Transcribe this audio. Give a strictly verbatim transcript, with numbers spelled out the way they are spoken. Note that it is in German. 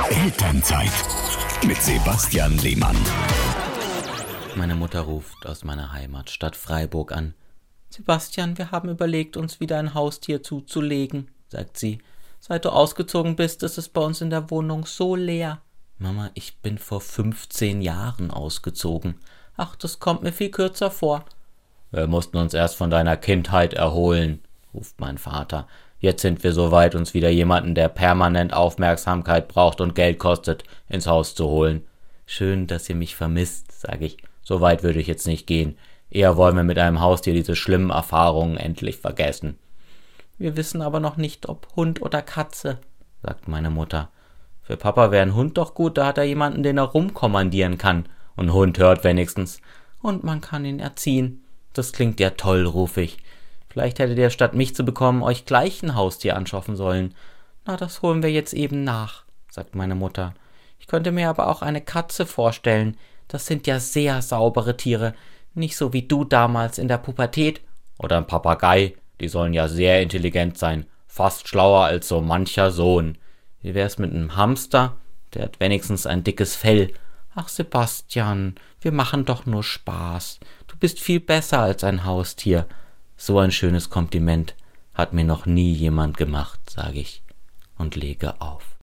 Elternzeit mit Sebastian Lehmann. Meine Mutter ruft aus meiner Heimatstadt Freiburg an. »Sebastian, wir haben überlegt, uns wieder ein Haustier zuzulegen«, sagt sie. »Seit du ausgezogen bist, ist es bei uns in der Wohnung so leer.« »Mama, ich bin vor fünfzehn Jahren ausgezogen.« »Ach, das kommt mir viel kürzer vor.« »Wir mussten uns erst von deiner Kindheit erholen«, ruft mein Vater. »Jetzt sind wir so weit, uns wieder jemanden, der permanent Aufmerksamkeit braucht und Geld kostet, ins Haus zu holen.« »Schön, dass ihr mich vermisst«, sage ich. »So weit würde ich jetzt nicht gehen. Eher wollen wir mit einem Haustier diese schlimmen Erfahrungen endlich vergessen.« »Wir wissen aber noch nicht, ob Hund oder Katze«, sagt meine Mutter. »Für Papa wäre ein Hund doch gut, da hat er jemanden, den er rumkommandieren kann. Und ein Hund hört wenigstens. Und man kann ihn erziehen. Das klingt ja toll«, rufe ich. »Vielleicht hättet ihr, statt mich zu bekommen, euch gleich ein Haustier anschaffen sollen.« »Na, das holen wir jetzt eben nach«, sagt meine Mutter. »Ich könnte mir aber auch eine Katze vorstellen. Das sind ja sehr saubere Tiere. Nicht so wie du damals in der Pubertät.« »Oder ein Papagei. Die sollen ja sehr intelligent sein. Fast schlauer als so mancher Sohn. Wie wär's mit einem Hamster? Der hat wenigstens ein dickes Fell.« »Ach, Sebastian, wir machen doch nur Spaß. Du bist viel besser als ein Haustier.« So ein schönes Kompliment hat mir noch nie jemand gemacht, sage ich und lege auf.